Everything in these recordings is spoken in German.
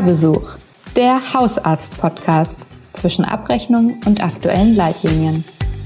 Hörbesuch, der Hausarzt-Podcast zwischen Abrechnung und aktuellen Leitlinien.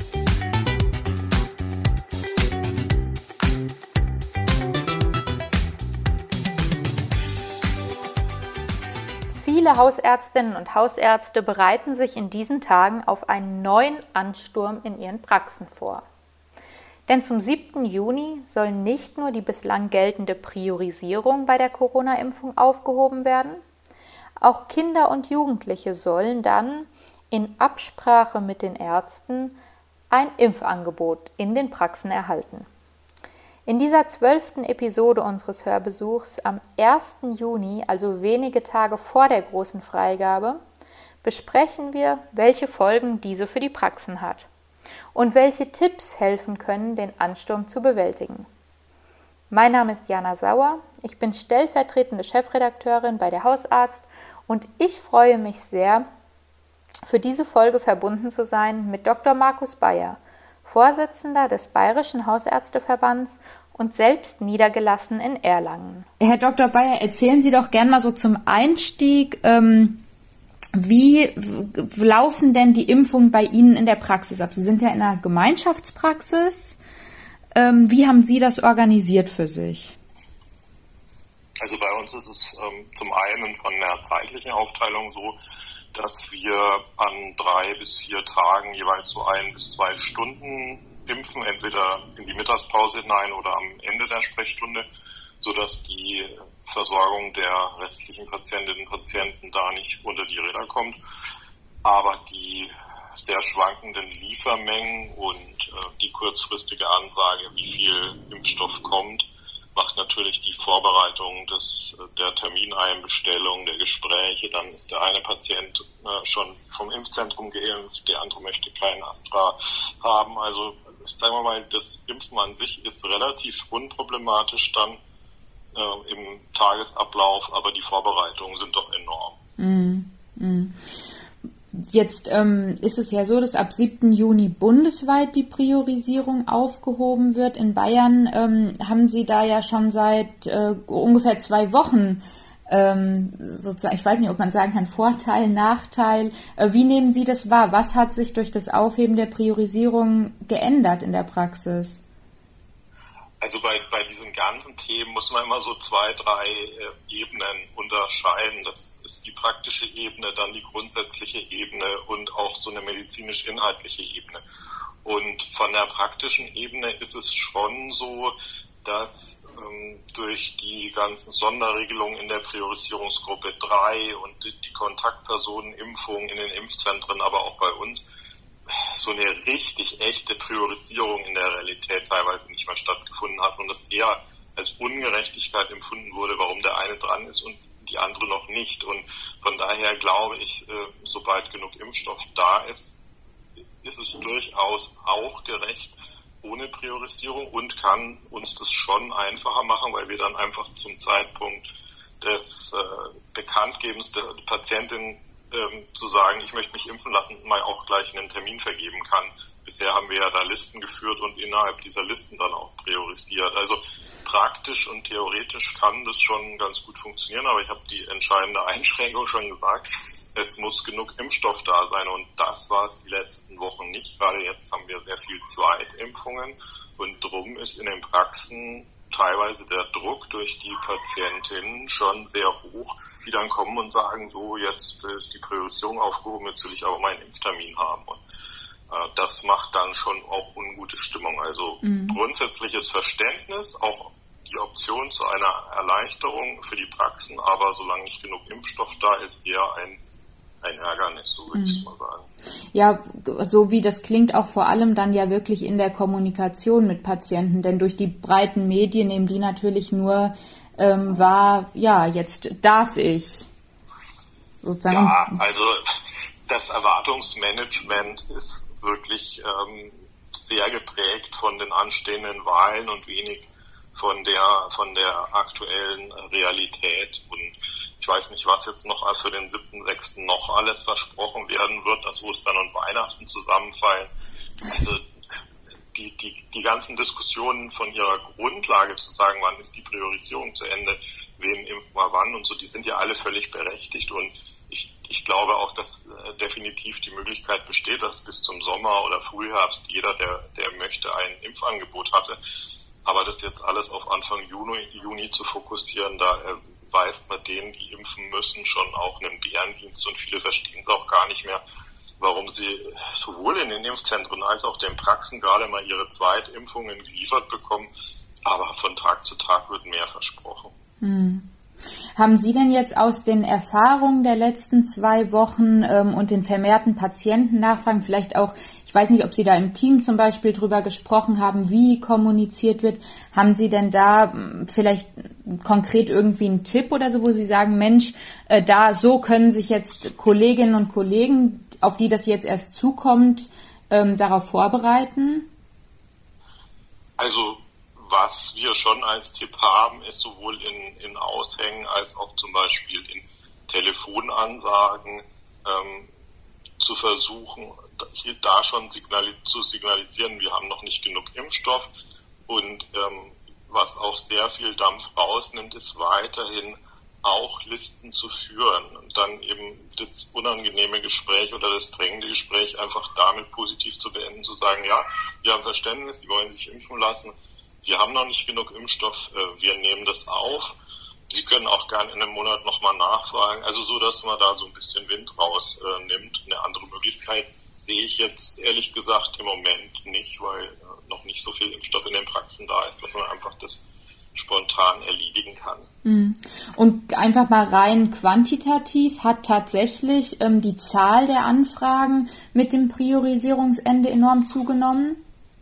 Viele Hausärztinnen und Hausärzte bereiten sich in diesen Tagen auf einen neuen Ansturm in ihren Praxen vor. Denn zum 7. Juni soll nicht nur die bislang geltende Priorisierung bei der Corona-Impfung aufgehoben werden, auch Kinder und Jugendliche sollen dann in Absprache mit den Ärzten ein Impfangebot in den Praxen erhalten. In dieser 12. Episode unseres Hörbesuchs am 1. Juni, also wenige Tage vor der großen Freigabe, besprechen wir, welche Folgen diese für die Praxen hat und welche Tipps helfen können, den Ansturm zu bewältigen. Mein Name ist Jana Sauer, ich bin stellvertretende Chefredakteurin bei der Hausarzt und ich freue mich sehr, für diese Folge verbunden zu sein mit Dr. Markus Bayer, Vorsitzender des Bayerischen Hausärzteverbands und selbst niedergelassen in Erlangen. Herr Dr. Bayer, erzählen Sie doch gern mal so zum Einstieg, wie laufen denn die Impfungen bei Ihnen in der Praxis ab? Sie sind ja in einer Gemeinschaftspraxis. Wie haben Sie das organisiert für sich? Also bei uns ist es zum einen von der zeitlichen Aufteilung so, dass wir an 3 bis 4 Tagen jeweils so 1 bis 2 Stunden impfen, entweder in die Mittagspause hinein oder am Ende der Sprechstunde, sodass die Versorgung der restlichen Patientinnen und Patienten da nicht unter die Räder kommt. Aber die sehr schwankenden Liefermengen und die kurzfristige Ansage, wie viel Impfstoff kommt, macht natürlich die Vorbereitung der Termineinbestellung, der Gespräche. Dann ist der eine Patient schon vom Impfzentrum geimpft, der andere möchte keinen Astra haben. Also sagen wir mal, das Impfen an sich ist relativ unproblematisch dann im Tagesablauf, aber die Vorbereitungen sind doch enorm. Jetzt ist es ja so, dass ab 7. Juni bundesweit die Priorisierung aufgehoben wird. In Bayern haben Sie da ja schon seit ungefähr 2 Wochen sozusagen, ich weiß nicht, ob man sagen kann, Vorteil, Nachteil. Wie nehmen Sie das wahr? Was hat sich durch das Aufheben der Priorisierung geändert in der Praxis? Also bei diesen ganzen Themen muss man immer so 2, 3 Ebenen unterscheiden. Das ist die praktische Ebene, dann die grundsätzliche Ebene und auch so eine medizinisch-inhaltliche Ebene. Und von der praktischen Ebene ist es schon so, dass durch die ganzen Sonderregelungen in der Priorisierungsgruppe 3 und die Kontaktpersonenimpfung in den Impfzentren, aber auch bei uns, so eine richtig echte Priorisierung in der Realität teilweise nicht mehr stattgefunden hat und es eher als Ungerechtigkeit empfunden wurde, warum der eine dran ist und die andere noch nicht. Und von daher glaube ich, sobald genug Impfstoff da ist, ist es durchaus auch gerecht ohne Priorisierung und kann uns das schon einfacher machen, weil wir dann einfach zum Zeitpunkt des Bekanntgebens der Patientin zu sagen, ich möchte mich impfen lassen, mal auch gleich einen Termin vergeben kann. Bisher haben wir ja da Listen geführt und innerhalb dieser Listen dann auch priorisiert. Also praktisch und theoretisch kann das schon ganz gut funktionieren, aber ich habe die entscheidende Einschränkung schon gesagt, es muss genug Impfstoff da sein und das war es die letzten Wochen nicht. Gerade jetzt haben wir sehr viel Zweitimpfungen und drum ist in den Praxen teilweise der Druck durch die Patientinnen schon sehr hoch, die dann kommen und sagen, so jetzt ist die Priorisierung aufgehoben, jetzt will ich aber meinen Impftermin haben. Und das macht dann schon auch ungute Stimmung. Also grundsätzliches Verständnis, auch die Option zu einer Erleichterung für die Praxen, aber solange nicht genug Impfstoff da ist, eher ein Ärgernis, so würde ich es mal sagen. Ja, so wie das klingt, auch vor allem dann ja wirklich in der Kommunikation mit Patienten, denn durch die breiten Medien nehmen die natürlich nur wahr, ja, jetzt darf ich sozusagen. Ja, also das Erwartungsmanagement ist wirklich sehr geprägt von den anstehenden Wahlen und wenig von der aktuellen Realität. Und ich weiß nicht, was jetzt noch für den 7.6. noch alles versprochen werden wird, also wo es dann an Weihnachten zusammenfallen. Also die ganzen Diskussionen von ihrer Grundlage zu sagen, wann ist die Priorisierung zu Ende, wen impft man wann und so, die sind ja alle völlig berechtigt und ich glaube auch, dass definitiv die Möglichkeit besteht, dass bis zum Sommer oder Frühherbst jeder, der möchte, ein Impfangebot hatte. Aber das jetzt alles auf Anfang Juni zu fokussieren, da weist man denen, die impfen müssen, schon auch einen Bärendienst und viele verstehen es auch gar nicht mehr, warum sie sowohl in den Impfzentren als auch den Praxen gerade mal ihre Zweitimpfungen geliefert bekommen. Aber von Tag zu Tag wird mehr versprochen. Haben Sie denn jetzt aus den Erfahrungen der letzten 2 Wochen und den vermehrten Patientennachfragen, vielleicht auch, ich weiß nicht, ob Sie da im Team zum Beispiel drüber gesprochen haben, wie kommuniziert wird, haben Sie denn da vielleicht konkret irgendwie einen Tipp oder so, wo Sie sagen, Mensch, so können sich jetzt Kolleginnen und Kollegen, auf die das jetzt erst zukommt, darauf vorbereiten? Also was wir schon als Tipp haben, ist sowohl in Aushängen als auch zum Beispiel in Telefonansagen zu versuchen, da schon zu signalisieren, wir haben noch nicht genug Impfstoff. Und was auch sehr viel Dampf rausnimmt, ist weiterhin auch Listen zu führen und dann eben das unangenehme Gespräch oder das drängende Gespräch einfach damit positiv zu beenden, zu sagen, ja, wir haben Verständnis, die wollen sich impfen lassen. Wir haben noch nicht genug Impfstoff, wir nehmen das auf. Sie können auch gerne in einem Monat nochmal nachfragen. Also so, dass man da so ein bisschen Wind rausnimmt. Eine andere Möglichkeit sehe ich jetzt ehrlich gesagt im Moment nicht, weil noch nicht so viel Impfstoff in den Praxen da ist, dass man einfach das spontan erledigen kann. Und einfach mal rein quantitativ, hat tatsächlich die Zahl der Anfragen mit dem Priorisierungsende enorm zugenommen?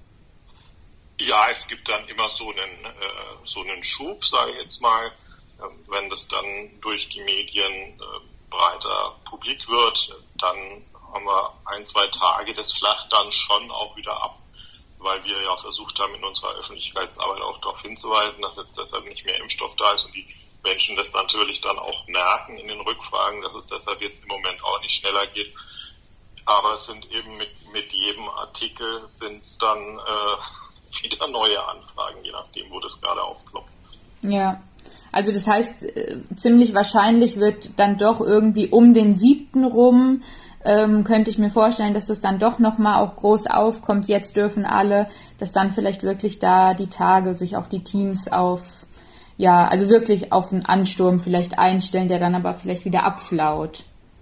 Ja, es gibt dann immer so einen Schub, sage ich jetzt mal, wenn das dann durch die Medien breiter publik wird, dann haben wir 1-2 Tage, das flacht dann schon auch wieder ab, weil wir ja versucht haben, in unserer Öffentlichkeitsarbeit auch darauf hinzuweisen, dass jetzt deshalb nicht mehr Impfstoff da ist und die Menschen das natürlich dann auch merken in den Rückfragen, dass es deshalb jetzt im Moment auch nicht schneller geht. Aber es sind eben mit jedem Artikel sind es dann wieder neue Anfragen, je nachdem, wo das gerade aufploppt. Ja, also das heißt, ziemlich wahrscheinlich wird dann doch irgendwie um den 7. rum, könnte ich mir vorstellen, dass das dann doch nochmal auch groß aufkommt, jetzt dürfen alle, dass dann vielleicht wirklich da die Tage sich auch die Teams also wirklich auf einen Ansturm vielleicht einstellen, der dann aber vielleicht wieder abflaut.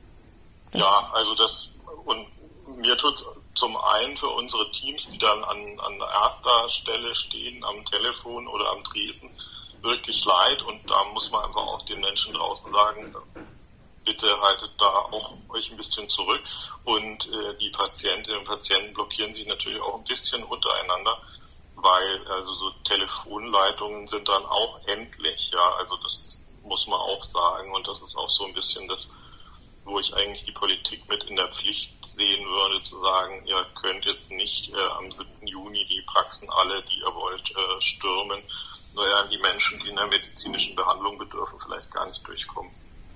Ja, also und mir tut's zum einen für unsere Teams, die dann an erster Stelle stehen, am Telefon oder am Tresen, wirklich leid. Und da muss man einfach auch den Menschen draußen sagen, bitte haltet da auch euch ein bisschen zurück. Und die Patientinnen und Patienten blockieren sich natürlich auch ein bisschen untereinander, weil also so Telefonleitungen sind dann auch endlich. Ja, also das muss man auch sagen. Und das ist auch so ein bisschen das, wo ich eigentlich die Politik mit in der Pflicht sehen würde, zu sagen, ihr könnt jetzt nicht am 7. Juni die Praxen alle, die ihr wollt, stürmen. Naja, die Menschen, die in der medizinischen Behandlung bedürfen, vielleicht gar nicht durchkommen.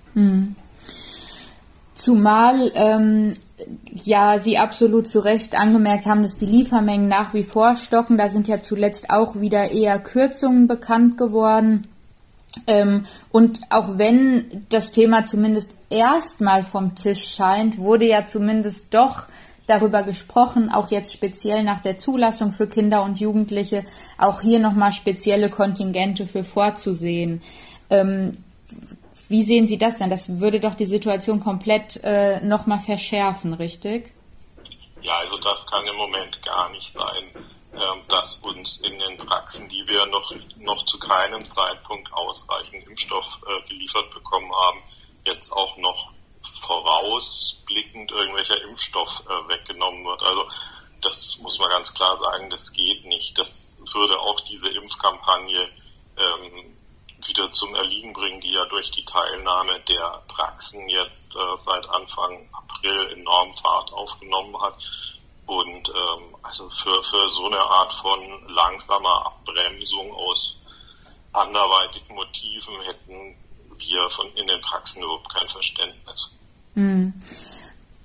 Zumal Sie absolut zu Recht angemerkt haben, dass die Liefermengen nach wie vor stocken. Da sind ja zuletzt auch wieder eher Kürzungen bekannt geworden. Und auch wenn das Thema zumindest erstmal vom Tisch scheint, wurde ja zumindest doch darüber gesprochen, auch jetzt speziell nach der Zulassung für Kinder und Jugendliche, auch hier nochmal spezielle Kontingente für vorzusehen. Wie sehen Sie das denn? Das würde doch die Situation komplett nochmal verschärfen, richtig? Ja, also das kann im Moment gar nicht sein, dass uns in den Praxen, die wir noch zu keinem Zeitpunkt ausreichend Impfstoff geliefert bekommen haben, jetzt auch noch vorausblickend irgendwelcher Impfstoff weggenommen wird. Also das muss man ganz klar sagen, das geht nicht. Das würde auch diese Impfkampagne wieder zum Erliegen bringen, die ja durch die Teilnahme der Praxen jetzt seit Anfang April enorm Fahrt aufgenommen hat. Und also für so eine Art von langsamer Abbremsung aus anderweitigen Motiven hätten wir in den Praxen überhaupt kein Verständnis.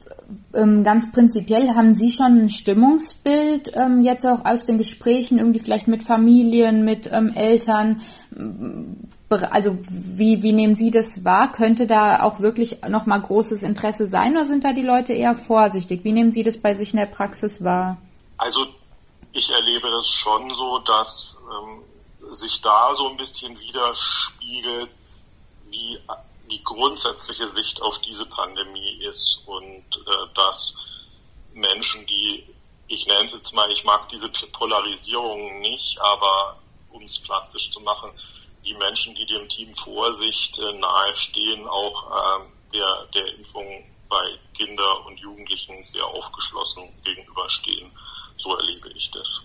ganz prinzipiell, haben Sie schon ein Stimmungsbild jetzt auch aus den Gesprächen, irgendwie vielleicht mit Familien, mit Eltern? Also wie nehmen Sie das wahr? Könnte da auch wirklich nochmal großes Interesse sein oder sind da die Leute eher vorsichtig? Wie nehmen Sie das bei sich in der Praxis wahr? Also ich erlebe das schon so, dass sich da so ein bisschen widerspiegelt, wie die grundsätzliche Sicht auf diese Pandemie ist und dass Menschen, die, ich nenne es jetzt mal, ich mag diese Polarisierung nicht, aber um es plastisch zu machen, die Menschen, die dem Team Vorsicht nahestehen, auch der Impfung bei Kindern und Jugendlichen sehr aufgeschlossen gegenüberstehen. So erlebe ich das.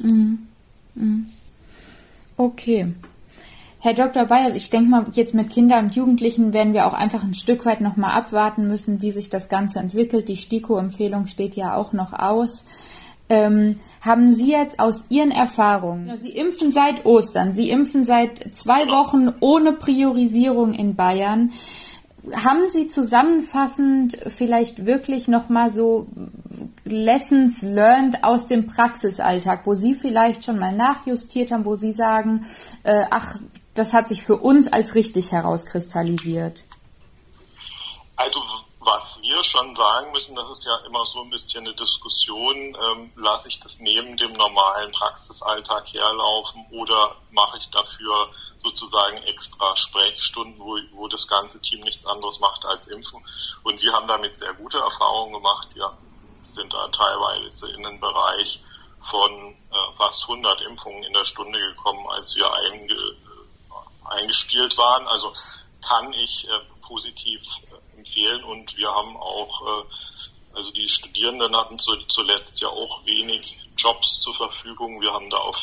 Okay. Herr Dr. Bayer, ich denke mal, jetzt mit Kindern und Jugendlichen werden wir auch einfach ein Stück weit nochmal abwarten müssen, wie sich das Ganze entwickelt. Die STIKO-Empfehlung steht ja auch noch aus. Haben Sie jetzt aus Ihren Erfahrungen, Sie impfen seit Ostern, Sie impfen seit 2 Wochen ohne Priorisierung in Bayern. Haben Sie zusammenfassend vielleicht wirklich nochmal so Lessons learned aus dem Praxisalltag, wo Sie vielleicht schon mal nachjustiert haben, wo Sie sagen, das hat sich für uns als richtig herauskristallisiert? Also was wir schon sagen müssen, das ist ja immer so ein bisschen eine Diskussion, lasse ich das neben dem normalen Praxisalltag herlaufen oder mache ich dafür sozusagen extra Sprechstunden, wo das ganze Team nichts anderes macht als impfen. Und wir haben damit sehr gute Erfahrungen gemacht. Wir sind da teilweise in den Bereich von fast 100 Impfungen in der Stunde gekommen, als wir eingespielt waren. Also kann ich positiv empfehlen und wir haben auch, also die Studierenden hatten zuletzt ja auch wenig Jobs zur Verfügung. Wir haben da auf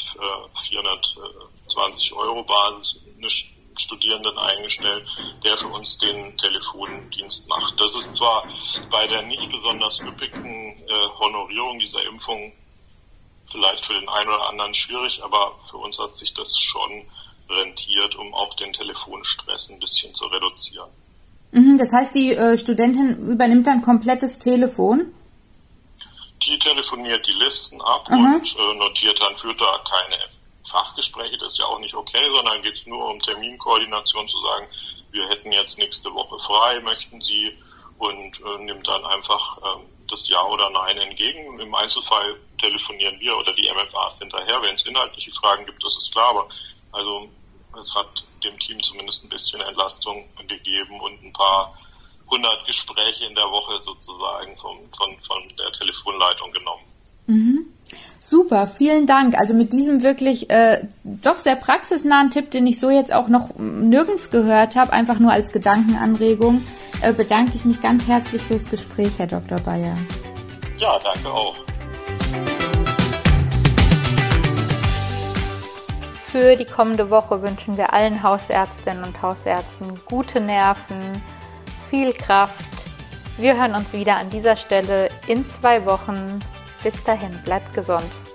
420 € Basis einen Studierenden eingestellt, der für uns den Telefondienst macht. Das ist zwar bei der nicht besonders üppigen Honorierung dieser Impfung vielleicht für den einen oder anderen schwierig, aber für uns hat sich das schon rentiert, um auch den Telefonstress ein bisschen zu reduzieren. Das heißt, die Studentin übernimmt dann komplettes Telefon? Die telefoniert die Listen ab und notiert dann, führt da keine Fachgespräche, das ist ja auch nicht okay, sondern geht es nur um Terminkoordination, zu sagen, wir hätten jetzt nächste Woche frei, möchten Sie, und nimmt dann einfach das Ja oder Nein entgegen. Im Einzelfall telefonieren wir oder die MFAs hinterher, wenn es inhaltliche Fragen gibt, das ist klar, aber also es hat dem Team zumindest ein bisschen Entlastung gegeben und ein paar 100 Gespräche in der Woche sozusagen von der Telefonleitung genommen. Super, vielen Dank. Also mit diesem wirklich doch sehr praxisnahen Tipp, den ich so jetzt auch noch nirgends gehört habe, einfach nur als Gedankenanregung, bedanke ich mich ganz herzlich fürs Gespräch, Herr Dr. Bayer. Ja, danke auch. Für die kommende Woche wünschen wir allen Hausärztinnen und Hausärzten gute Nerven, viel Kraft. Wir hören uns wieder an dieser Stelle in 2 Wochen. Bis dahin, bleibt gesund.